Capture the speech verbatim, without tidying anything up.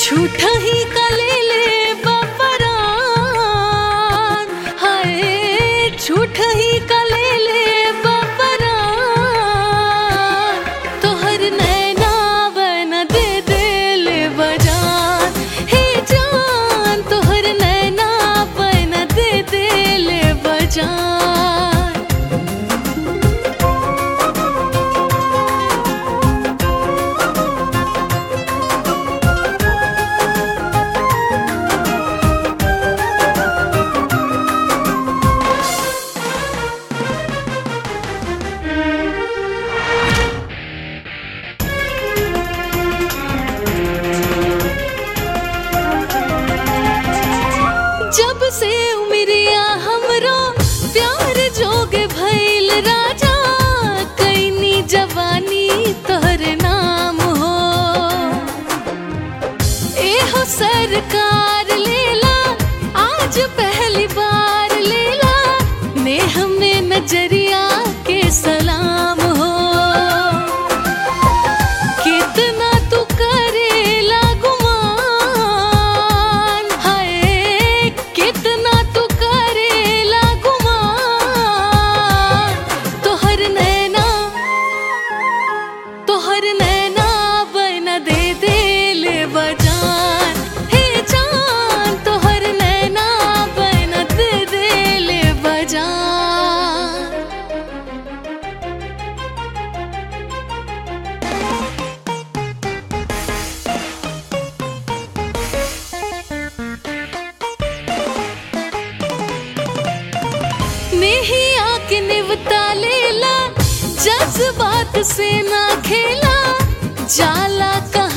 झूठा ही कले ले बपरान, हाय झूठा ही कले ले बपरान, तोहर नैना बना दे दे ले बजान, हे जान तोहर नैना बना दे दे ले बजान। जब से उमरिया हमरो प्यार जोग भइल राजा, कैनी जवानी तोहर नाम हो। एहो सरकार लेला आज पहली बार लेला, नेह में नजरिया के सलाम हो। कितना तू करेला गुमान, हाय कितना तू करेला गुमान, तोहर नैना तोहर नैना बना दे दे ले बजान, हे जान तोहर नैना बना दे दे ले बजान। नहीं आके निवता लेला, जज्बात से ना खेला, जाला कहाँ